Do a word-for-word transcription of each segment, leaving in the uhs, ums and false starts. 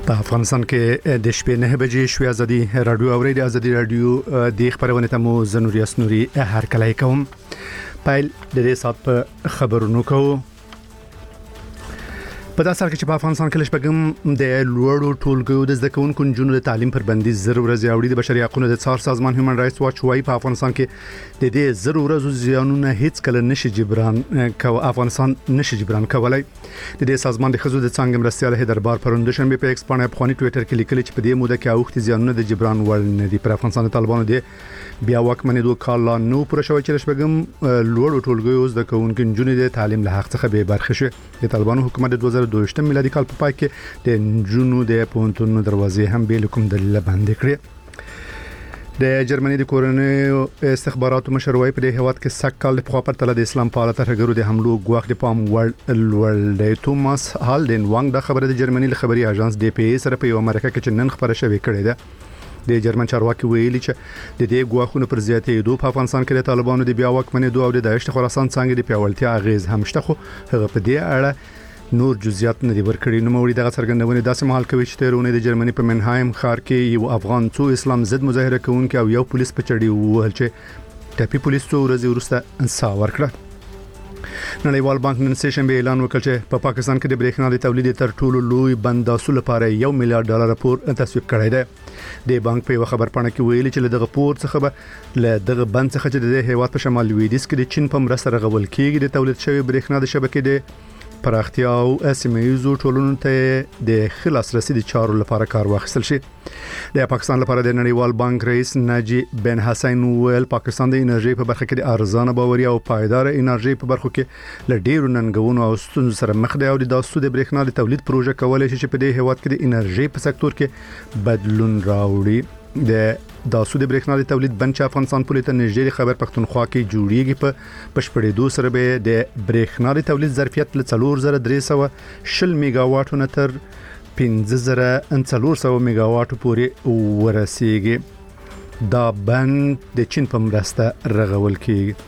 په افغانستان کې د شپې نه بجې شوې ازادي رادیو او ریډیو ازادي رادیو د خبرونه ته مو زنوري اسنوري هر کله کوم پایل د دې سات په خبرونو کوو په داسې حال کې چې په افغانستان کې لږ د لوړو ټولګیو د زده کوونکو نجونو د تعلیم پر بندیز زر ورځې اوړي د بشري حقوقو د څار سازمان هیومن رائټس واچ وايي په افغانستان کې د دې زر ورځو زیانونه هیڅ کله نشي جبران کو افغانستان نشي جبران کولای د دې سازمان د خزو د څنګه مرستيال هدربار پروند شنبه په ایکس باندې افغاني ټوئیټر کې لیکلي چې په دې موده کې اوختي زیانونه د جبران وړ نه دي پر افغانستان طالبانو د بیا واکمنې دوه کال نو پر شوی چې شپږم لوړو ټولګیو زده کوونکو نجونې د تعلیم له حق څخه به برخه شي د طالبانو حکومت د دوه زره دوه ویشت میلادي کال په پای کې د نجونو د پونتونو دروازې هم به کوم دلیل باندې کړې د جرمني د کورنۍ استخباراتو مشروعي په هیواد کې سک کال په خاطر تل د اسلام پاله ترګرو د حملو غواخ د پام ول د توماس هالدن وانګ د خبره د جرمني خبري اژانس ډي پی ای سره په امریکا کې چې نن خبره شوې کړې ده د جرمن چارواکي ویلي چې د دې غواخونو پر زیاتېدو په افغانستان کې د طالبانو د بیا واکمنې دوه او د داعش خراسان څنګه د پیاوړتیا اغیز هم شته خو هغه په دې اړه نور جزئیات نه دي ورکړي نو موري دغه څرګندونه داسې مهال کوي چې تیرونه د جرمني په منهایم ښار کې یو افغان څو اسلام ضد مظاهره کوونکي او یو پولیس په چړې ووهل چې ټاپي پولیس څو ورځې وروسته انصاف ورکړ نړیوال بانک نن سه شنبه اعلان وکړ چې په پا پاکستان کې د برېښنا د تولید تر ټولو لوی بنداسو لپاره یو میلیارډ ډالر پور تصویب کړی دی د بانک په خبر پاڼه کې ویلي چې دغه پور څخه به له دغه بند څخه چې د هیواد په شمال لویدیځ کې د چین په مرسته رغول کېږي د تولید شوی برېښنا د شبکې د پراختیا او سیمه‌ییزو ټولنو ته د خلاص رسیدي چارو لپاره کار واخیستل شي د پاکستان لپاره د نړیوال بانک رئیس ناجی بن حسین ویل پاکستان د انرژي په برخه کې د ارزانه باوري او پایدار انرژي په برخه کې ل ډیرو ننګونو او ستونزو سره مخ دی او د داسو د برېښنا د تولید پروژه کولای شي چې په دې هیواد کې د انرژي په سکتور کې بدلون راوړي د داسو د برېښنا د تولید بنچ افغانستان پولیس ته نږدې خبر پښتونخوا کې جوړیږي په بشپړېدو سره به د برېښنا د تولید ظرفیت له څلور زره درې سوه شل میگا واټو نه تر پنځه زره څلور سوه میگا واټو پورې ورسیږي دا بند د چین په مرسته رغول کیږي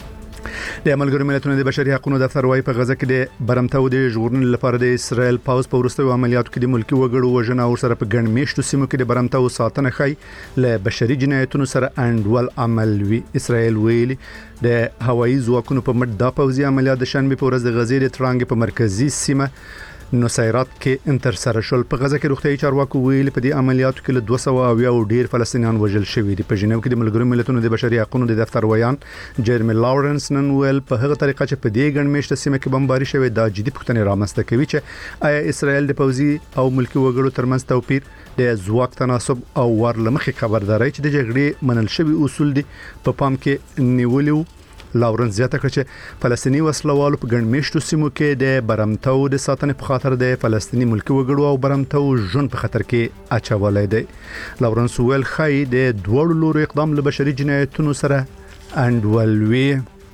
د ملګرو ملتونو د بشري حقوقو دفتر وايي په غزه کې د برمتو د ژغورنې لپاره د اسرائیل پاوز په وروستیو عملیاتو کې د ملکی وګړو وژنه او سره په ګڼ میشتو سیمو کې د برمتو ساتنه خي له بشري جنایتونو سره انډول عمل وی اسرائیل ویلي د هوایي ځواکونو په مټ د پوځي عملیات د شنبه په ورځ د غزې د ترانګ په مرکزی سیمه نصيرات کې انتر سره شول په غزه کې روغتيایي چارواکو ویلي په دې عملیاتو کې له دوه سوه او یو ډیر فلسطینیان وژل شوي دي په جنیو کې د ملګرو ملتونو د بشري حقوقو د دفتر ویان جيرمي لاورنس نن ویل په هغه طریقه چې په دې ګڼ میشته سیمه کې بمباري شوی دا جدي پوښتنه رامنځته کوي چې آیا اسرائیل د پوځي او ملکی وګړو ترمنځ توپیر د ځواک تناسب او ورلمخي خبرداري چې د جګړې منل شوی اصول دي په پام کې نیولیو لاورنس زیاته کړ چې فلسطینی وسلوالو په ګڼ میشتو سیمو کې د برمتو د ساتنې په خاطر د فلسطینی ملکی وګړو او برمتو ژوند په خطر کې اچولای دی لاورنس ویل خای د دوړو لوري اقدام له بشري جنایتونو سره انډولوي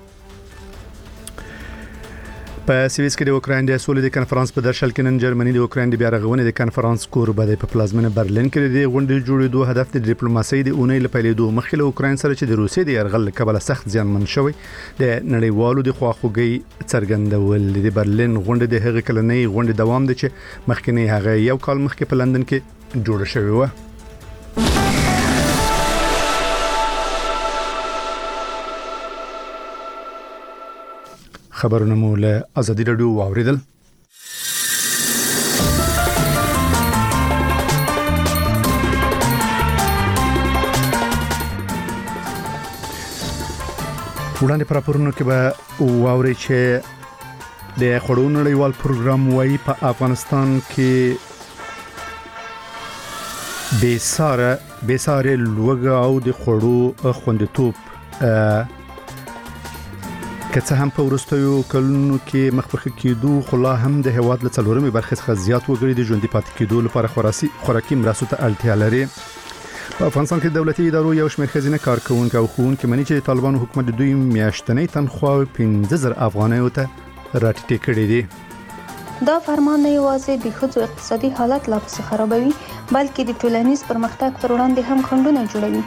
په سویس کې د اوکراین د سولې د کانفرنس په درشل کې نن جرمني د اوکراین د بیا رغونې د کانفرنس کوربه د په پلازمینه برلین کې د غونډې جوړېدو هدف د ډیپلوماسۍ د اونۍ لپاره مخکې له اوکراین سره چې د روسیې د يرغل کبله سخت زیانمن شوی د نړیوالو د خواخوږي څرګندول د برلین غونډې د هغې کلنۍ غونډې دوام دي چې مخکنی هغه یو کال مخکې په لندن کې جوړه شوې و خبرونه مو له ازادي رادیو واوریدل وړاندې پر راپورونو کې به واوري چې د خړو نړیوال پروګرام وايي په افغانستان کې بیساره بیساره لوګه او د خړو خوندیتوب که څه هم په ورستیو کلونو کې مخفخ کېدو خو لا هم د هواد له څلورمې برخې څخه زیات وګړي د ژوندۍ پاتې کېدو لپاره خوراسي خوراکي مرستو ته اړتیا لري په افغانستان کې دولتي ادارو یو شمېر خزینه کارکونکو او ښوونکي مني چې طالبانو حکومت د دوی میاشتنۍ تنخواه پنځه زره افغانیو ته راټیټې کړې دي دا فرمان نه یوازې د ښځو اقتصادي حالت لا پسې خرابوي بلکې د ټولنیز پرمختګ پر وړاندې هم خنډونه جوړوي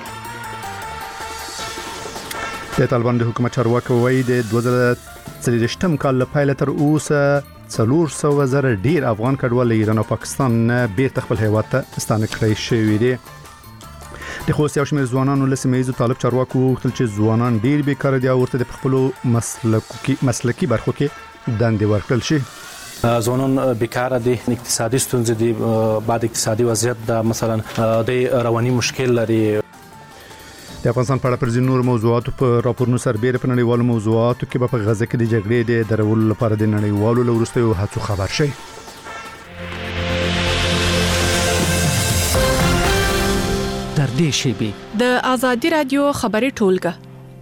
د طالبان د حکومت چارواکي وایي د دوه زره څلوېښتم کال له پیل تر اوسه څلور سوه زره ډیر افغان کډوال له ایران او پاکستان نه بیرته خپل هیواد ته ستانه کړی شوی دی. د خوست یو شمېر ځوانانو له سیمه ییزو طالب چارواکو وغوښتل چې ځوانان ډیر بیکاره دي او ورته د خپلو مسلکي مسلکي برخو کې دندې ورکړل شي. ځوانان بیکاره دي، اقتصادي ستونزې دي، بعد اقتصادي وضعیت د مثلا د رواني مشکل لري. د افغانستان په اړه پر ځینو نور موضوعاتو په راپورونو سربېره په نړیوالو موضوعاتو کې په غزه کې د جګړې د درولو لپاره د نړیوالو له وروستیو هڅو خبر شي. در دې شیبي د آزادي رادیو خبري ټولګه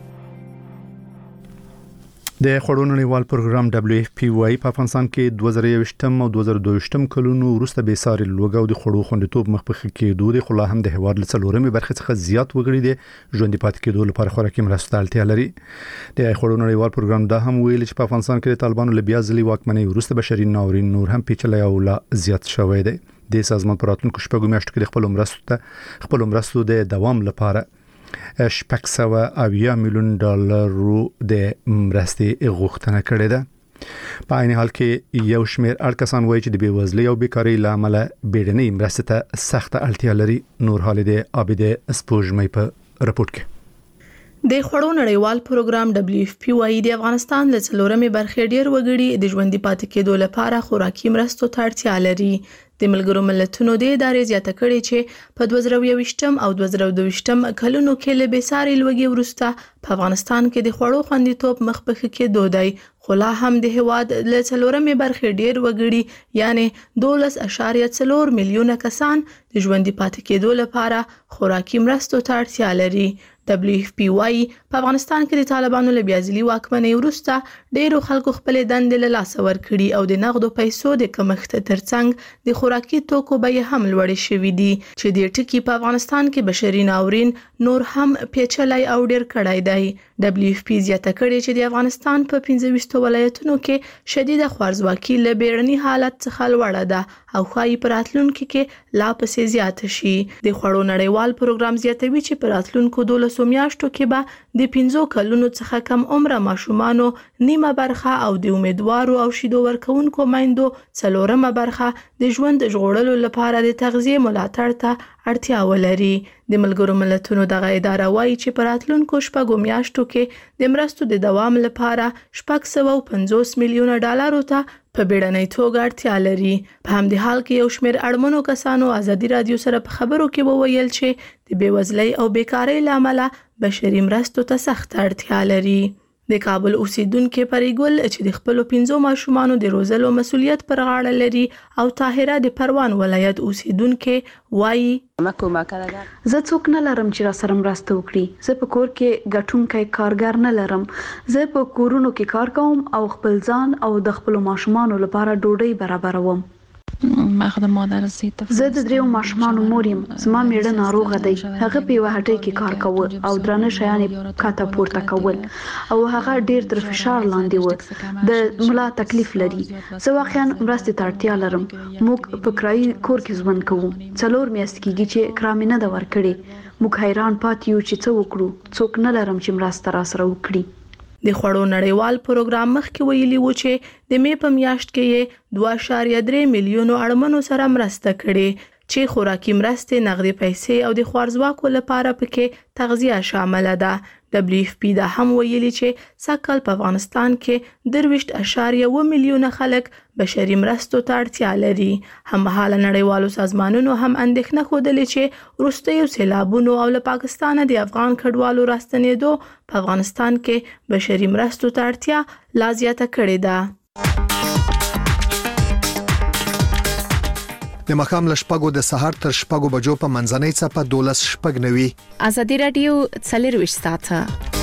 د خړو نړیوال پروګرام دبليو اف پی وايي په افغانستان کې دوه زره یوویشتم او دوه زره دوه ویشتم کلونو وروسته به ساري لوګو د خړو خوندیتوب مخ په کېدو د خلا هم د هواد له څلورمې برخې څخه زیات وګړي دي ژوند پات کېدو لپاره خوراکي مرستې اړتیا لري. د خړو نړیوال پروګرام دا هم ویل چې په افغانستان کې د طالبانو له بیا ځلې واکمنۍ وروسته بشري ناورین نور هم پیچلې او لا زیات شوی دی. د سازمان پر راتلونکو شپږو میاشتو کې خپل مرستو ته خپل مرستو د دوام لپاره شپږ سوه اویا میلیون ډالرو د مرستې غوښتنه کړې ده. په عین حال کې یو شمېر اړکسان وایي چې د بیوزلۍ او بیکاری له امله بیړنۍ مرستې ته سخت اړتیا لري. نور حال د عابد سپوږمۍ په رپورت کې د خړو نړیوال پروګرام دبليو اف پی وايي د افغانستان له څلورمې برخې ډیر وګړي د ژوند پاتې کېدو لپاره خوراکي مرستو ته اړتیا لري. د ملګرو ملتونو د ادارې زیاته کړې چې په دوه زره یوویشتم او دوه زره دوه ویشتم کلونو کې له بېساري لوږې وروسته په افغانستان کې د خوړو خوندیتوب مخ په ښه کېدو دی، خو لا هم د هیواد له څلورمې برخې ډیر وګړي یعنی دولس اعشاریه څلور میلیونه کسان د ژوند پاتې کېدو لپاره خوراکي مرستو ته اړتیا لري. دبليو اف پی وايي په افغانستان کې د طالبانو له بیازلي واکمنۍ وروسته ډیرو خلکو خپل دندې له لاسه ورکړي او د نغدو پیسو د کمښت ترڅنګ د خوراکي توکو بیې هم لوړې شوې دي چې د ټکی په افغانستان کې بشري ناورین نور هم پیچلای او ډیر کړای دی. دبليو اف پی زیاته کړې چې د افغانستان په پنځه ویشت ولایتونو کې شدیده خوارځواکي له بیړني حالت څخه لوړه ده او ښایي په راتلونکي کې لا پسې زیاته شي. د خړو نړیوال پروګرام زیاتوي چې په راتلونکو دولسو میاشتو کې به د پنځو کلونو څخه کم عمره ماشومانو نیمه برخه او د امیدوارو او شیدو ورکوونکو میندو څلورمه برخه د ژوند ژغورلو لپاره د تغذیه ملاتړ ته اړتیا ولري. د ملګرو ملتونو دغه اداره وایي چې په راتلونکو شپږو میاشتو کې د مرستو د دوام لپاره شپږ سوه پنځوس میلیونه ډالرو ته په بیړنۍ توګه اړتیا لري. په همدې حال کې یو شمېر اړمنو کسانو آزادي رادیو سره په خبرو کې وویل چې د بیوزلۍ او بیکارۍ له امله بشري مرستو ته سخت اړتیا لري. د کابل اوسیدونکو پریګل چې د خپل پنځو ماشومانو د روزلو مسولیت پر غاړه لري او طاهره د پروان ولایت اوسیدونکو وایي زه څوک نه لرم چې را سره مرسته وکړي. زه په کور کې ګټونکی کارګر نه لرم. زه په کورونو کې کار کوم او خپل ځان او د خپل ماشومانو لپاره ډوډۍ برابروم. زه د دریو ماشومانو مور یم. زما میړه ناروغه دی. هغه په یوه هټۍ کې کار کوي او درانه شیان یې کاته پورته کول او هغه ډیر تر فشار لاندې و. د ملا تکلیف لري. زه واقعا مرستې ته اړتیا لرم. موږ په کرایي کور کې ژوند کوو. څلور میاشتې کېږي چې کرا مې نه ده ورکړې. موږ حیران پاتې یو چې څه وکړو. څوک نه لرم چې مرسته را سره وکړي. د خړو نړیوال پروګرام مخکې ویلي و چې د مې په میاشت کې یې دوه اعشاریه درې میلیونو اړمنو سره مرسته کړې چې خوراکي مرستې، نغدي پیسې او د خوارځواکو لپاره پکې تغذیه شامل ده. دبليو اف پی دا هم ویلي چې سږکال په افغانستان کې درویشت اعشاریه اووه میلیونه خلک بشري مرستو ته اړتیا لري. هممهاله نړیوالو سازمانونو هم اندېښنه ښودلې چې وروستیو سیلابونو او له پاکستانه د افغان کډوالو راستنېدو په افغانستان کې بشري مرستو ته اړتیا لا زیاته کړې ده. د مخام له شپږو د سهار تر شپږو بجو په منځنۍ څپه دولس شپږ نوي. آزادي رادیو څلرویشت ساعته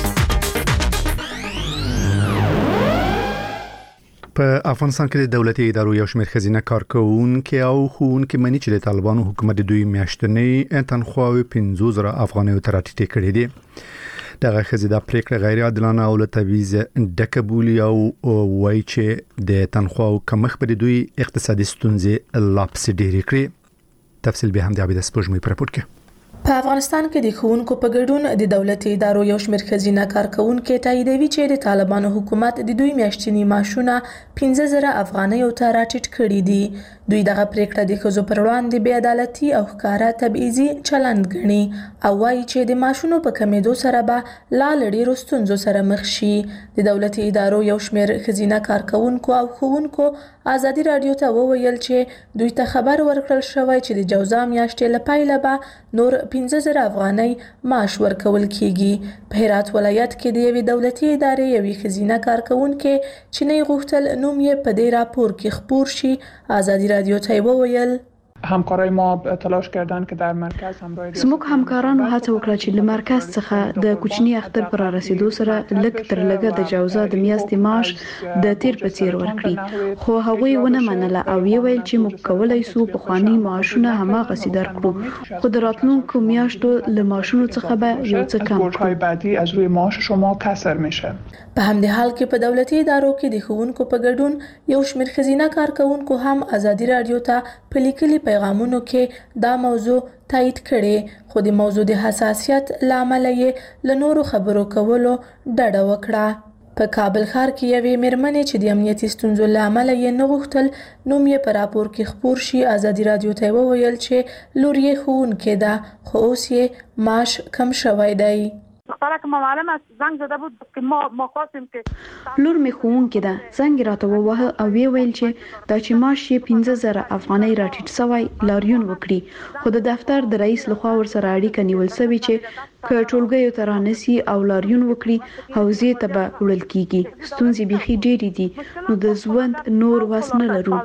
په افغانستان کې د دولتي ادارو یو شمېر خزینه کارکونکو او ښوونکي مني چې د طالبانو حکومت د دوی میاشتنۍ تنخواوي پنځه زره افغانۍ ته راټیټې کړې دي. دغه خزیده پریکړه غیر عادلانه او له تبعیض ډکه بولي او وایي چې د تنخواو کمښت به دوی اقتصادي ستونزې لا پسې ډېرې کړي. تفصیل به هم د عابد سپوږمۍ په راپور کې. په افغانستان کې د ښوونکو په ګډون د دولتي ادارو یو شمېر ښځینه کارکونکي تاییدوي چې د طالبانو حکومت د دوی میاشتني معاشونه پنځه زره افغانیو ته راټیټ کړي دي. دوی دغه پریکړه د ښځو پر وړاندې بې عدالتي او ښکاره تبعیضي چلند ګڼي او وایي چې د معاشونو په کمیدو سره به لا له ډېرو ستونزو سره مخ شي. د دولتي ادارو یو شمېر ښځینه کارکونکو او ښوونکو ازادي راډیو ته وویل چې دوی ته خبر ورکړل شوی چې د جوزا میاشتې له پیله به نور پنځه زره افغانۍ معاش ورکول کیږي. په هرات ولایت کې د یوې دولتي ادارې یوې ښځینه کارکونکې چې نه یې غوښتل نوم یې په دې راپور کې خپور شي ازادي راډیو ته وویل همکارای ما تلاش کردن که در مرکز همراه زموږ همکارانو هڅه وکړه چې له مرکز څخه د کوچني اختر پر رسیدو سره لږ تر لږه د جوزا د میاشتې معاش د تیر په څیر ورکړي، خو هغوی ونه منله او یې ویل چې موږ کولای شو پخواني معاشونه هماغسې درکړو، خو د راتلونکو میاشتو له معاشونو څخه به یو څه کم کړو. بعدی از روی معاش شما کسر میشه. په همدې حال کې په دولتي ادارو کې د ښوونکو په ګډون یو شمېر ښځینه کارکونکو هم ازادي راډیو ته په لیکلي پیغامونو کې دا موضوع تایید کړي، خو د موضوع د حساسیت له امله یې له نورو خبرو کولو ډډه وکړه. په کابل ښار کې یوې مېرمنې چې د امنیتي ستونزو له امله یې نه غوښتل نوم یې په راپور کې خپور شي ازادي راډیو ته وویل چې لور یې ښوونکې ده خو اوس یې معاش کم شوی دی. لور می ښوونکې ده، زنګ راته ووهه او وی ویل چې دا چې معاش یې پنځه زره افغانۍ راټیټ سوی لاریون وکړي، خو د دفتر د رئیس لخوا ورسره اړیکه نیول سوې چې که ټولګیو ته رانسي او لاریون وکړي حوزې ته به وړل کیږي. ستونزې بیخي ډېرې دي نو د ژوند نور وس نه لرو.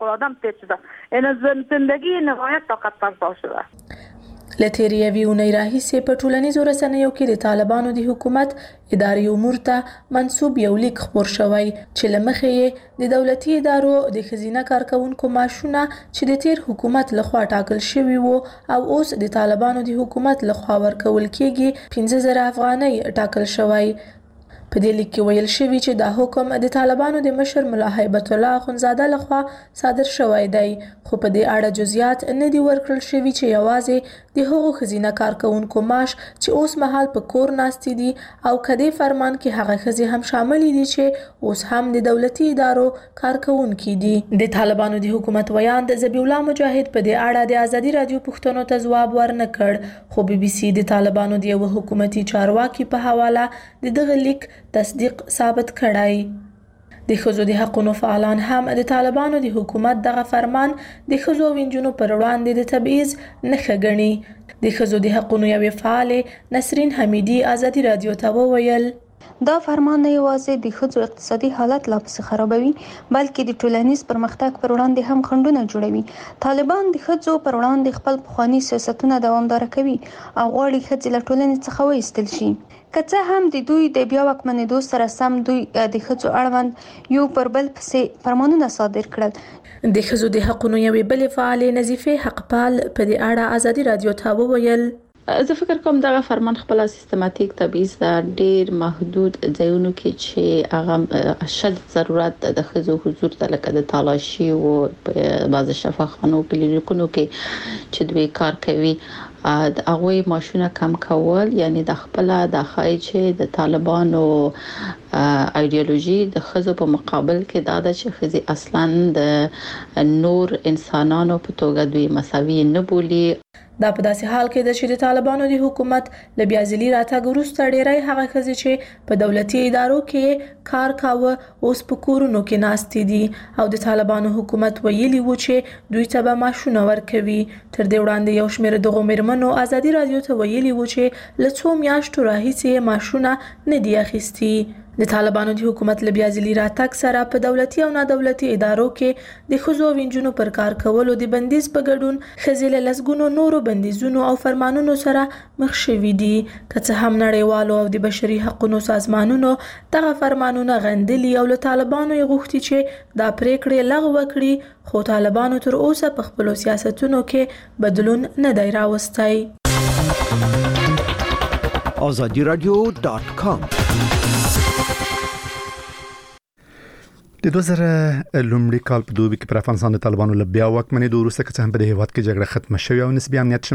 له تېرې یوې اونۍ راهیسې په ټولنیزو رسنیو کې د طالبانو د حکومت اداري امور ته منسوب یو لیک خپور شوی چې له مخې یې د دولتي ادارو د ښځینه کارکونکو معاشونه چې د تیر حکومت لخوا ټاکل شوي وو او اوس د طالبانو د حکومت لخوا ورکول کیږي پنځه زره افغانۍ ټاکل شوی. په دې لیک کې ویل شوي چې دا حکم د طالبانو د مشر ملا هیبت الله اخندزاده لخوا صادر شوی دی، خو په دې اړه جزئیات نه دي ورکړل شوي چې یوازې د هغو ښځینه کارکونکو معاش چې اوس مهال په کور ناستې دي او که دې فرمان کې هغه ښځې هم شاملې دي چې اوس هم د دولتي ادارو کارکونکي دي. د طالبانو د حکومت ویاند ذبیح الله مجاهد په دې اړه د ازادي راډیو پوښتنو ته ځواب ورنه کړ، خو بي بي سي د طالبانو د یو حکومتي چارواکي په حواله د دغه لیک تصدیق ثابت کړای. د ښځو د حقونو فعالان هم د طالبانو د حکومت دغه فرمان د ښځو او نجونو پر وړاندې د تبعیض نښه ګڼي. د ښځو د حقونو یوې فعالې نسرین حمیدي ازادي راډیو ته وویل دا فرمان نه یوازې د ښځو اقتصادي حالت لا پسې خرابوي بلکې د ټولنیز پرمختګ پر وړاندې هم خنډونه جوړوي. طالبان د ښځو پر وړاندې خپل پخواني سیاستونه دوامداره کوي او غواړي ښځې له ټولنې څخه وایستل شي. که څه هم د دوی د بیا واکمنېدو سره سم دوی د ښځو اړوند یو پر بل پسې فرمانونه صادر کړل. د ښځو د حقونو یوې بلې فعالې نظیفې حقپال په دې اړه ازادي راډیو ته وویل زه فکر کوم دغه فرمان خپل سیستماتیک تبعیض د ډیر محدود ځایونو کې چې هغه شد ضرورت د ښځو حضور ته لکه د تالاشي او بعض شفاخانو کلینیکونو کې چې دوی کار کوي د هغوی معاشونه کم کول، یعنی د خپل د خای چې د طالبانو ایدئولوژي د ښځو په مقابل کې دا د چې ښځې اصلا د نور انسانانو په توګه دوی مساوي نه بولي. دا په داسې حال کې ده چې د طالبانو د حکومت له بیا ځلي راتګ وروسته ډېری هغه ښځې چې په دولتي ادارو کې کار کاوه اوس په کورونو کې ناستې دي او د طالبانو حکومت ویلي و چې دوی ته به معاشونه ورکوي. تر دې وړاندې یو شمېر دغو مېرمنو ازادي راډیو ته ویلي و چې له څو میاشتو راهیسې معاشونه نه دي اخیستي. د طالبانو د حکومت له بیا ځلي راتګ سره په دولتي او نادولتي ادارو کې د ښځو او نجونو پر کار کولو د بندیز په ګډون ښځې له لسګونو نورو بندیزونو او فرمانونو سره مخ شوي دي. که څه هم نړیوالو او د بشري حقونو سازمانونو دغه فرمانونه غندلي او له طالبانو یې غوښتي چې دا پریکړې لغوه کړي، خو طالبانو تر اوسه په خپلو سیاستونو کې بدلون نه دی راوستی. azadi radio dot com د دوه زره لومړي کال په دوبي کې پر افغانستان د طالبانو له بیا واکمنۍ د وروسته که څه هم په دې هیواد کې جګړه ختمه شوې او نسبي امنیت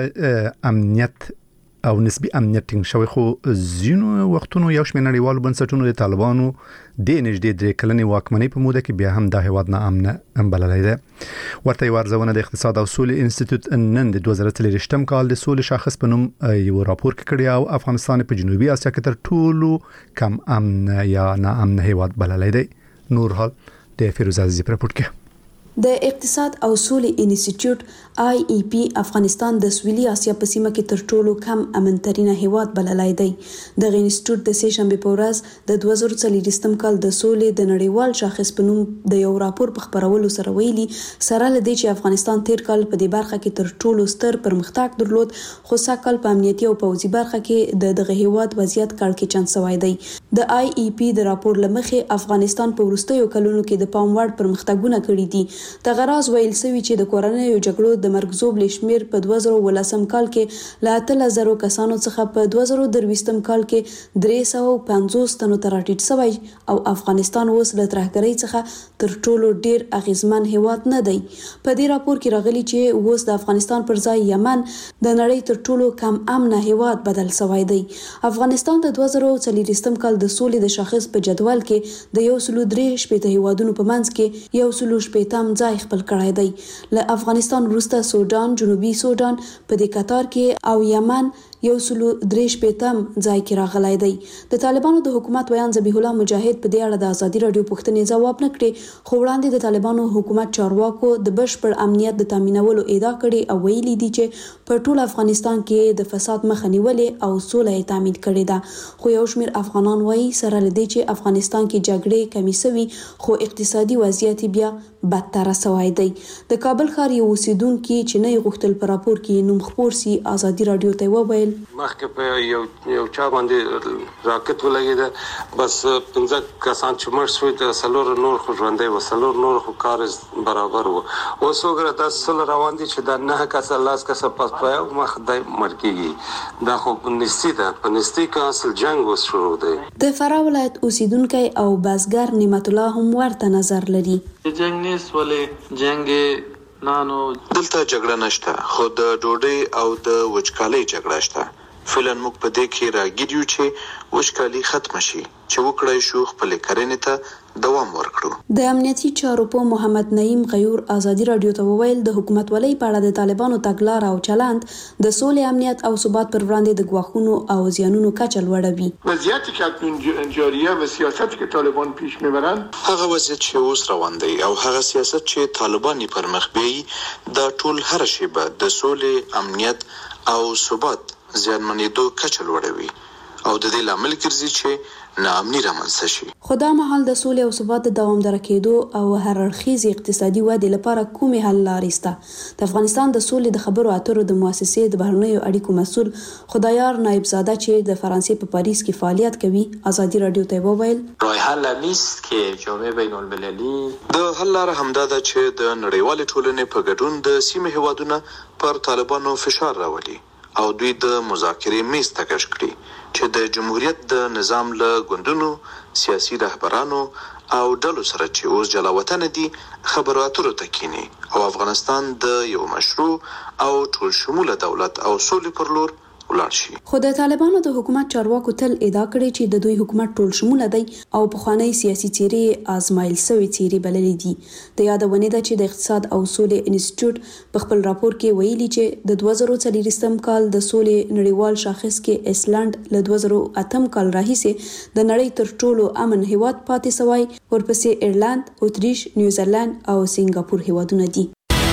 شم امنیت او نسبي امنیت ټینګ شوی، خو ځینو وختونو یو شمېر نړیوالو بنسټونو د طالبانو د نږدې درې کلنې واکمنۍ په موده کې بیا هم دا هیواد ناامنه بللی دی. ورته یو ارزونه د اقتصاد او سولې انسټیټیوټ نن د دوه زره څلوېښتم کال د سولې شاخص په نوم یو راپور کې کړی او افغانستان په جنوبي اسیا کې تر ټولو کم امن یا ناامنه هیواد بللی دی. نور حال د فیروز عزیزی په راپور کې. د اقتصاد او سولې انسټیټیوټ آی ای پی افغانستان د سویلي اسیا په سیمه کې تر ټولو کم امنترینه هیواد بللی دی. د انسټیټیوټ د سه شنبه په ورځ د دوه زره څلوېښتم کال د سولې د نړیوال شاخص په نوم د یو راپور په خبرولو سره ویلي سره لدی چې افغانستان تیر کال په دې برخه کې تر ټولو ستر پرمختګ درلود، خو سږ کال په امنیتي او پوځي برخه کې د دغه هیواد وضعیت کړکېچن شوی دی. د آی ای پی د راپور لمخې افغانستان په وروستیو کلونو کې د پام وړ پرمختګونه کړي دي. د غراز ویل سوي چې د کورنیو جګړو د مرګ زوب لشمیر په دوه زره ولسم کال کې له اتلس زره کسانو څخه په دوه زره درویشتم کال کې درې سوه پنځوس تنو ته راټیټ شوی او افغانستان اوس له ترهګرۍ څخه تر ټولو ډیر اغیزمن هیواد نه دی. په دې راپور کې راغلي چې اوس د افغانستان پر ځای یمن د نړۍ تر ټولو کم امنه هیواد بدل شوی دی. افغانستان د دوه زره څلوېښتم کال د سولې د شاخص په جدول کې د یو سلو درې شپېته هیوادونو په منځ کې یو سلو شپېتم ځای خپل کړی دی. له افغانستان وروسته سودان، جنوبي سودان، په دې قطار کې او یمن یو سلو درې شپېتم ځای کې راغلی دی. د طالبانو د حکومت ویان ذبیح الله مجاهد په دې اړه د ازادي راډیو پوښتنې ځواب نه کړي، خو وړاندې د طالبانو حکومت چارواکو د بشپړ امنیت د تامینولو ادعا کړې او ویلي دي چې په ټول افغانستان کې د فساد مخه نیولې او سوله یې تامین کړې ده. خو یو شمېر افغانان وایي سره له دې چې افغانستان کې جګړې کمې شوي خو اقتصادي وضعیت بیا بدتر شوی دی. د کابل ښار یو اوسیدونکي چې نه یې غوښتل په راپور کې نوم خپور سي ازادي راډیو ته وویل مخکې په یو یو چا باندې راکټ ولګېده، بس پنځه کسان چې مړ شوي د څلور نور خو ژوندی وو، څلور نور خو کار برابر وو. اوس وګوره دا سل روان دي چې دا نه کسه لاس کسه پس پای او مخ دی مړ کېږي. دا خو نستی ده، په نستی کې اصل جنګ اوس شروع دی. د فراه ولایت اوسیدونکی او بزګر نعمت الله هم ورته نظر لري. جنګ نیس ولې جنګ نه نو دلته جګړه نشته، خو د ډوډۍ او د وچکالۍ جګړه شته. فعلا موږ په دې کې راګیر یو چې وچکالي ختم شي، چې وکړای شو خپل کرنې ته دوام ورکړو. د امنیتي چارو په محمد نعیم غیور ازادي راډیو ته وویل د حکومت ولۍ په اړه د طالبانو تګلار او چلند د سولې، امنیت او ثبات پر وړاندې د ګواښونو او زیانونو کچه لوړوي. وضعیتی که اکنون جاریه و سیاستی که طالبان پیش میبرند، هغه وضعیت چې اوس روان دی او هغه سیاست چې طالبان پر مخ بیایي، دا ټول هر شی به د سولې، امنیت او ثبات زیانمنېدو کچه لوړوي او د دې لامل ګرځي چې ناامني رامنځته شي. خو دا مهال د سولې او ثبات د دوامداره کېدو او هر اړخیزې اقتصادي ودې لپاره کومې حل لارې شته؟ د افغانستان د سولې د خبرو اترو د مؤسسې د بهرنیو اړیکو مسؤل خدایار نایب زاده چې د فرانسې په پاریس کې فعالیت کوي ازادي راډیو ته وویل راه حل نیست که جامعه بین المللي د حل لاره همدا ده چې د نړیوال ټولنې په ګډون د سیمې هیوادونو پر طالبانو فشار راولي او دوی د مذاکرې میز ته کش کړي چې د جمهوریت د نظام له ګوندونو، سیاسي رهبرانو او ډلو سره چې اوس جلا وطن دي خبرو اترو ته کینی او افغانستان د یو مشروع او ټول شموله دولت او سولې پر لور ولاړ شي. خو د طالبانو د حکومت چارواکو تل ادعا کړې چې د دوی حکومت ټول شموله دی او پخوانی سیاسي څیرې آزمایل شوی څیرې بللې دي. د یادونه ده چې د اقتصاد او سولې انسټیټیوټ په خپل راپور کې ویلي چې د دوه زره څلوېښتم کال د سولې نړیوال شاخص کې ایسلند له دوه زره اتم کال راهیسې د نړۍ تر ټولو امن هیواد پاتې شوی، ورپسې ایرلند، اتریش، نیوزیلند او سنگاپور هیوادونه دي.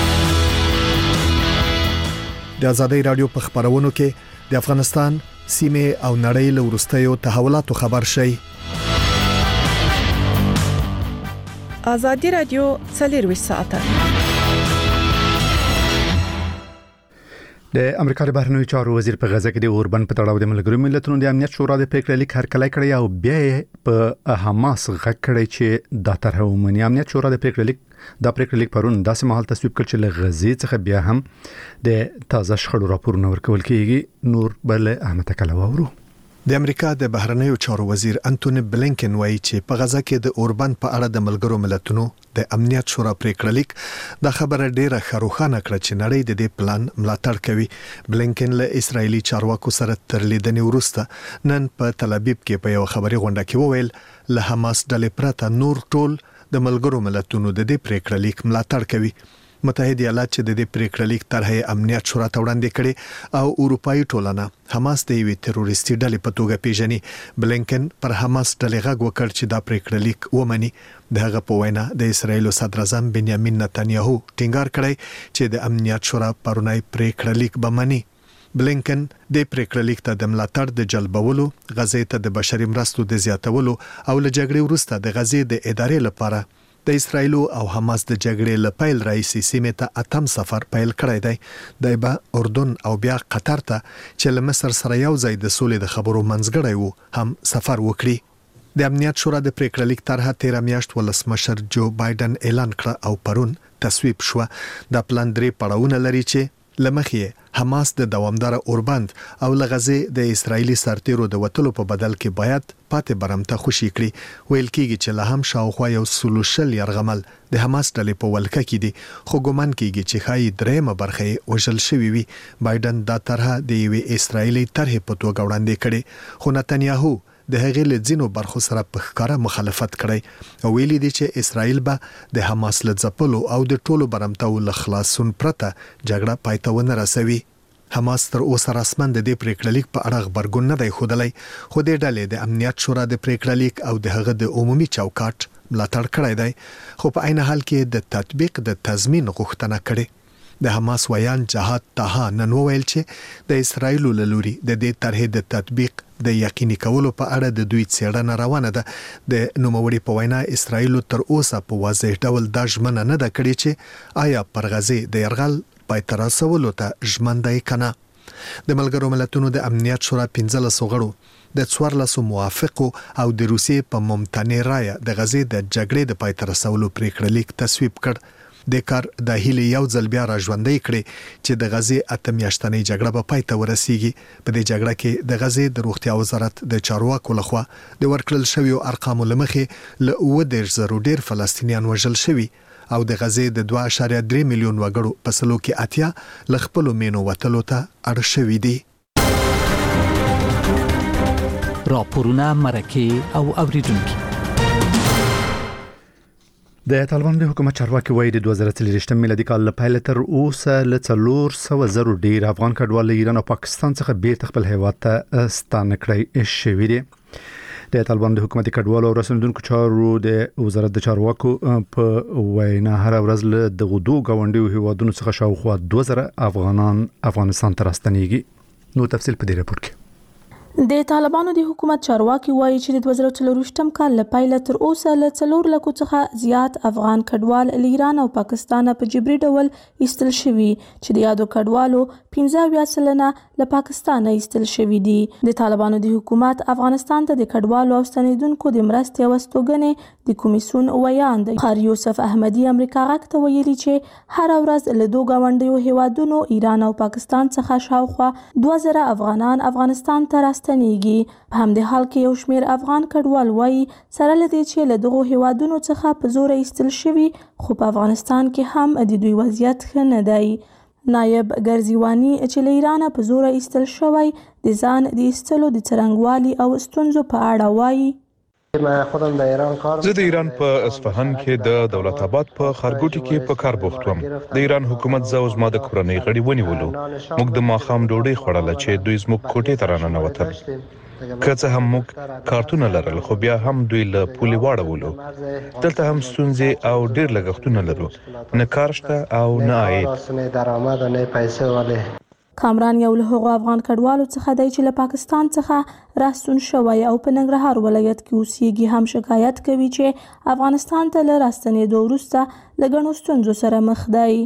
د ازادي رادیو په خبرونو کې د افغانستان سیمه او نړۍ له وروستیو تحولاتو خبر شي. ازادي رادیو څلور ساعته د امریکا د بهرنیو چارو وزیر په غزه کې د اوربن په تړاو د ملګرو ملتونو د امنیت شورا د پریکړې لیک هرکلی کړی او بیا په حماس غږ کړی چې د طرح ومني. امنیت شورا د پریکړې لیک د پریکړې لیک پرون داسې مهال تصویب کړ چې له غزې څخه بیا هم د تازه شخړو راپورونه ورکول کیږي. نور بل احمد کلو اورو د امریکا د بهرنیو چارو وزیر انټونی بلینکن وایي چې په غزا کې د اوربند په اړه د ملګرو ملتونو د امنیت شورا پریکړه لیک د خبره ډیره خروخانه کړه چې نړۍ د دې پلان ملاتړ کوي. بلینکن له اسرایلی چارواکو سره تر لیدنې وروسته نن په تل ابیب کې په یو خبري غونډه کې وویل له حماس ډلې پرته نور ټول د ملګرو ملتونو د دې پریکړه لیک ملاتړ کوي. متحده ایالات چې د دې پریکړه لیک طرحه امنیت شورا ته وړاندې کړي او اروپאי ټولنه حماس د یوې تروریستي ډلې په توګه پیژني. بلینکن پر حماس ډلې غږ وکړ چې دا پریکړه لیک ومني. د هغه په وینا د اسرایل صدر اعظم بنیامین نتنیاهو ټینګار کړی چې د امنیت شورا پرونی پریکړه لیک به مني. بلینکن د پریکړه لیک ته د ملاتړ د جلبولو، غزې ته د بشري مرستو د زیاتولو او له جګړې وروسته د غزې د ادارې لپاره د اسرایل او حماس د جګړې له پیل راځي سیمه ته اتم سفر پیل کړی دی. د به اردن او بیا قطر ته چې له مصر سره یو ځای د سولې د خبرو منځګړی وو هم سفر وکړي. د امنیت شورا د پریکړه لیک طرحه تیر میاشت ولسمشر جو بایدن اعلان کړ او پرون تصویب شو. د پلان درې پړاوونه لري چې لمخې حماس د دوامدار اوربند او لغزه د اسرایلی سرتیرو د وټلو په بدل کې باید پاتې برمته خوشي کړي. ویل کېږي چې له هم شاوخوا یو سلوشل يرغمل د حماس ډلې په ولکه کې دي، خو ګومان کېږي چې خای درېمه برخه وژل شوی وي. بایدن دا طرحه د یوې اسرایلی طرحه په توګه وړاندې کړي، خو نتنیاهو د هغې له ځینو برخو سره په ښکاره مخالفت کړی او ویلي دي چې اسرایل به د حماس له ځپلو او د ټولو برمتو له خلاصون پرته جګړه پای ته ونه رسوي. حماس تر اوسه رسماً د دې پریکړه لیک په اړه خبرګون نه دی ښودلی، خو د ډلې د امنیت شورا د پریکړه لیک او د هغه د عمومي چوکاټ ملاتړ کړی دی، خو په عین حال کې د تطبیق د تضمین غوښتنه کړې. د حماس ویان جهاد طه نن وویل چې د اسرایل له لوري د دې طرحې د تطبیق د یقیني کولو په اړه د دوی څېړنه روانه ده. د نوموړي په وینا اسرایل تر اوسه په واضح ډول دا ژمنه نه ده کړې چې آیا پر غزې د یرغل پای ته رسولو ته ژمن دی که نه. د ملګرو ملتونو د امنیت شورا پنځلس غړو د څوارلسو موافقو او د روسیې په ممتنع رایه د غزې د جګړې د پای ته رسولو پریکړه لیک تصویب کړ. د کار د هیلې یو ځل بیا را ژوندۍ کړي چې د غزې اته میاشتنۍ جګړه به پای ته ورسیږي. په دې جګړه کې د غزې د روغتیا وزارت د چارواکو لخوا د ورکړل شویو ارقامو له مخې له اووه دېرش زرو ډېر فلسطینیان وژل شوي او د غزې د دوه اعشاریه درې میلیون وګړو په سلو کې اتیا له خپلو مینو وتلو ته اړ شوي دي. راپورونه، مرکې او اوریدونکي. د طالبان د حکومت چارواکي وایي د دوه زره څلوېښتم میلادي کال له پیل تر اوسه له څلور سوه زرو ډیر افغان کډوال له ایران او پاکستان څخه بیرته خپل هیواد ته ستانه کړی شوي دي. د طالبان د حکومت کډوال او رسندونکو چارو د وزارت د چارواکو په وینا هر ورځ له دغه دوه غونډیو هیوادونو څخه شاوخوا دوه زره افغانان افغانستان ته راستنیږي. نو تفصیل په دې راپور کې. د طالبانو د حکومت چارواکي وایي چې د دوه زره څلوېښتم کال له پیله تر اوسه له څلور لکو څخه زیات افغان کډوال له ایران او پاکستان په جبري ډول ایستل شوي چې د یادو کډوالو پنځه اویا سلنه له پاکستان ایستل شوي دي. د طالبانو د حکومت افغانستان ته د کډوالو او ستنیدونکو د مرستې او استوګنې د کمیسیون ویان دی. قاری یوسف احمدي امریکا غږ ته ویلي چې هر ورځ له دوه غونډیو هیوادونو ایران او پاکستان څخه شاوخوا دوه زره افغانان افغانستان ته راستنیږي. په همدې حال کې یو شمېر افغان کډوال وایي سره له دې چې له دغو هیوادونو څخه په زوره ایستل شوي خو په افغانستان کې هم د دوی وضعیت ښه نه دی. نایب ګرزیوانی چې له ایران په زوره ایستل شوی د ځان د ایستلو د څرنګوالي او ستونزو په اړه وایي. زه د ایران په اصفهان کې د دولت آباد په خارګوټي کې په کار بوخت وم. د ایران حکومت زه او زما د کورنۍ غړي ونیولو. موږ د ماښام ډوډۍ خوړله چې دوی زموږ کوټې ته راننوتل. که څه هم موږ کارتونه لرل خو بیا هم دوی له پولې واړولو. دلته هم ستونزې او ډېر لګښتونه لرو، نه کار شته او نه عاید. کامران یو له هغو افغان کډوالو څخه دی چې له پاکستان څخه راستون شوی او په ننګرهار ولایت کې اوسېږي. هم شکایت کوي چې افغانستان ته له راستنېدو وروسته له ګڼو ستونزو سره مخ دی.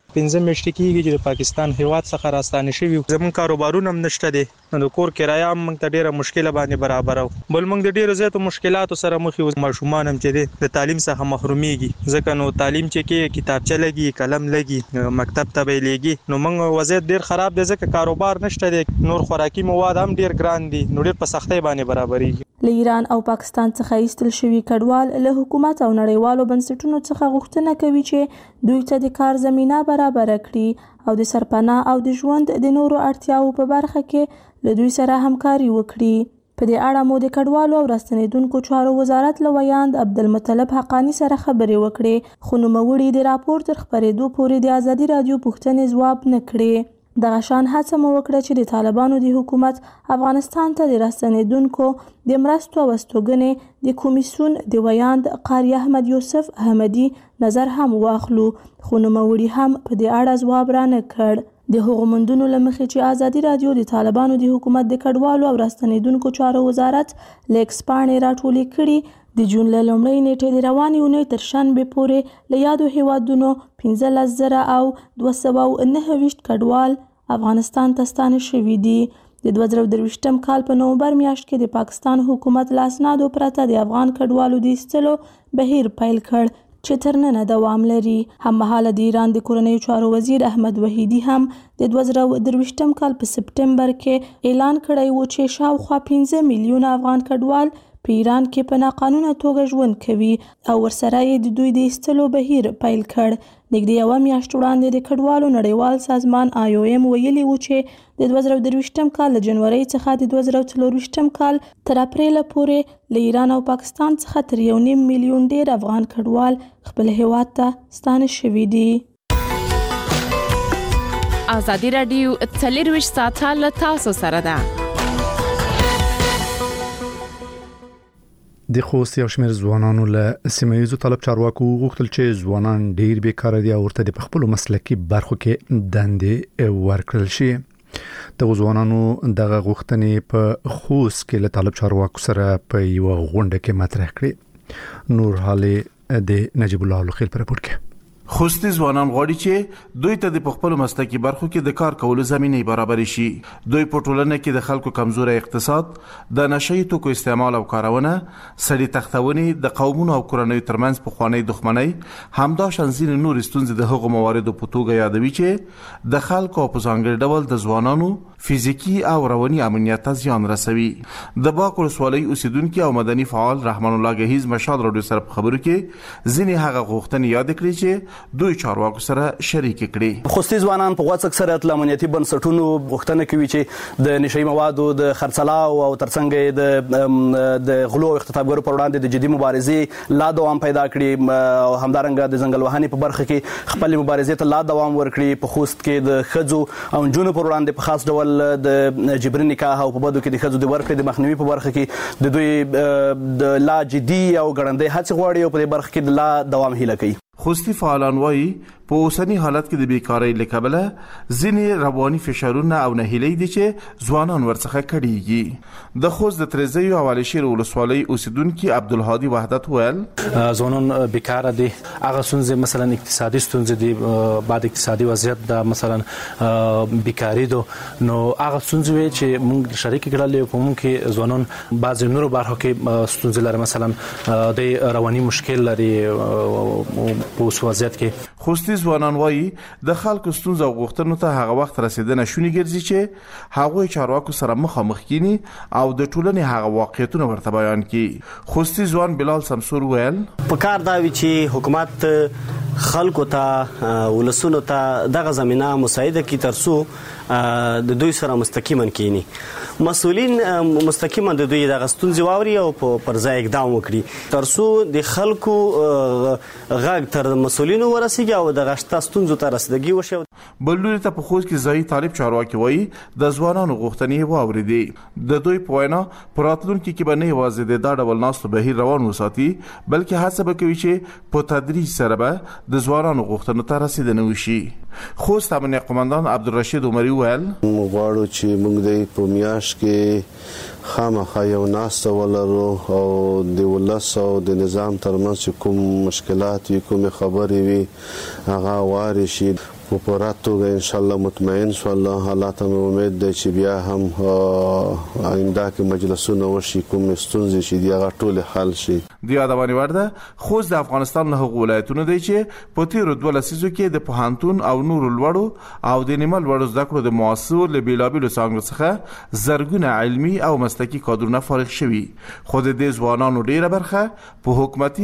پنځه میاشتې کېږي چې د پاکستان هیواد څخه راستانه شوي زموږ کاروبارونه هم نشته دي نو د کور کرایه هم موږ ته ډیره مشکله باندې برابر او بل موږ د ډیرو زیاتو مشکلاتو سره مخ یو ماشومان هم چې د تعلیم څخه محروميږي ځکه نو تعلیم چې کې کتابچه لګي قلم لګي مکتب ته به لګي نو موږ وضعیت ډیر خراب دی ځکه کاروبار نشته دي نور خوراکي مواد هم ډیر ګران دي نو ډیر په سختۍ باندې برابرېږي له ایران او پاکستان څخه ایستل شوی کډوال له حکومت او نړیوالو بنسټونو څخه غوښتنه کوي چې دوی ته د کار زمينه برابر کړي او د سرپناه او د ژوند د نورو اړتیاو په برخه کې له دوی سره همکاري وکړي په دې اړه مو د کډوالو او راستنیدونکو چارو وزارت لویاند عبدالمطلب حقانی سره خبرې وکړې خو نوموړي د راپور تر خبرېدو پورې د ازادي رادیو پوښتنې ځواب نه کړې دغه شان هڅه مو وکړه چې د طالبانو د حکومت افغانستان ته د راستنیدونکو د مرستو او استوګنې د کمیسیون د ویاند قاری احمد یوسف احمدی نظر هم واخلو خو نوموړي هم په دې اړه ځواب را نه کړ د هغو موندنو له مخې چې ازادي رادیو د طالبانو د حکومت د کډوالو او راستنیدونکو چارو وزارت لیکس پاڼې راټولې کړي د جون له لومړۍ نیټې د روانې اونۍ تر شنبې پورې له یادو هیوادونو پنځلس زره او دوه سوه او نهه ویشت کډوال افغانستان ته ستانه شوي دي د دوه زره درویشتم کال په نومبر میاشت کې د پاکستان حکومت له اسنادو پرته د افغان کډوالو د ایستلو بهیر پیل کړ چې تر ننه دوام لري هممهاله د ایران د کورنیو چارو وزیر احمد وحیدي هم د دوه زره درویشتم کال په سپټمبر کې اعلان کړی و چې شاوخوا پنځه میلیونه افغان کډوال په ایران کې په ناقانونه توګه ژوند کوي او ورسره یې د دوی د ایستلو بهیر پیل کړ نږدې یوه میاشت وړاندې د کډوالو نړیوال سازمان آی او ایم ویلي و چې د دوه زره درویشتم کال له جنورۍ څخه د دوه زره څلرویشتم کال تر اپریل پورې له ایران او پاکستان څخه تر یو نیم میلیون ډیر افغان کډوال خپل هیواد ته ستانه شوي دي ازادي رادیو څلرویشت ساعته له تاسو سره ده د خوست یو شمېر ځوانانو له سیمه ییزو طالب چارواکو غوښتل چې ځوانان ډیر بیکاره دي او ورته د خپل مسلکي برخو کې دندې ورکړل شي د ځوانانو دغه غوښتنې په خوست کې له طالب چارواکو سره په یو غونډه کې مطرح کړې نور حالې د نجیب الله لخیل پر راپور کې خوستي ځوانان غواړي چې دوی ته د خپل مسلکي برخو کې د کار کولو زمينه برابر شي دوی په ټولنه کې د خلکو کمزوري اقتصاد د نشئی توکو استعمال او کارونه سړي تختونې د قومونو او کورنۍ ترمنځ په خوانی دښمنۍ همدا شانزین نور ستونزې د هغو مواردو په توګه یادوي چې د خلکو په ځانګړي ډول د ځوانانو فزیکی او رواني امنیت ته زیان رسوي د باکو سوالي اوسیدونکو او مدني فعال رحمان الله گهیز مشال رادیو سره په خبرو کې ځینې هغه غوښتنې یاد کړې چې دوی چارواکو سره شریک کړي خوستي ځوانان په غوڅ اکثریت د امنیتي بنسټونو غوښتنه کوي چې د نشئی موادو د خرڅلاو او ترڅنګ د د غلو او اختطافګرو پر وړاندې د جدي مبارزې لا دوام پیدا کړي او همدارنګه د ځنګل وهنې په برخه کې خپل مبارزې ته لا دوام ورکړي په خوست کې د خځو او جنونو پر وړاندې په خاص ډول د جبري نکاح او په بدو کې د خځو د ورکړې د مخنیوي په برخه کې د دوی د لا جدي او ګړندې هڅې غواړي او په دې برخه کې د لا دوام هیله کوي خوستي فعالان وایي په اوسنی حالت کې د بیکاری لکبله ځینې رواني فشارونه او نهیلۍ دي چې ځوانان ورڅخه کړيږي د خوست د ترزیو حواله شیر ولسوالۍ اوسیدونکو عبدالهادي وحدت ویل ځوانان بیکاره دي هغه څنګه مثلا اقتصادي ستونزې دي بعد اقتصادي وضعیت د مثلا بیکاری دو نو هغه څنګه چې موږ شریک کړل په موږ کې ځوانان بعض نورو برخو کې ستونزې لري مثلا د رواني مشکل لري په وضعیت کې خوستي ځوانان وایي د خلکو ستونزې او غوښتنو ته هغه وخت رسیدنه شونې ګرځي چې هغه چارواکو سره مخامخ کینی او د ټولنې هغه واقعیتونه ورته بیان کړي خوستي ځوان بلال سمسور ویل په کار دا وی چې حکومت خلکو ته ولسونو ته دغه زمينه مساعده کی ترسو د دوی سره مستقیما کینی مسؤلین مستقیما د دوی د غستونځ واوري او پر ځای اقدام وکړي ترسو د خلکو غږ تر مسؤلینو ورسیږي او د غشته ستونزو ته رسیدګي وشي بللوري ته په خوست کې ځای طالب چارواکي وایي د ځوانانو غوښتنې واوریدي د دوی په وینا پراتلونکو کې به نه یوازې د دا ډول ناستو بهیر روان وساتي بلکې هڅه وکوي چې په تدریج سره به د ځوانانو غوښتنو ته رسیدنه وشي خوست امنیت قومندان عبدالرشید عمری ویل غواړو چې موږ د پومیاش کې خامخا یو ناسته ولرو او د ولس او د نظام ترمنځ کوم مشکلات وي کوم خبرې وي هغه واري شي په پوره توګه ان شاء الله مطمئن شو. الله الله ته امید دی چې بیا هم آینده کې مجلسونه وشي، کوم ستونزې چې دی هغه ټول حل شي. د یادونې وړ ده خوست د افغانستان له هغو ولایتونو دی چې په تیرو دوه لسیزو کې د پوهنتون او نورو لوړو او د نیمه لوړو زده کړو د مؤسسو له بېلابېلو څانګو څخه زرګونه علمي او مسلکي کادرونه فارغ شوي، خو د دې ځوانانو ډیره برخه په حکومتي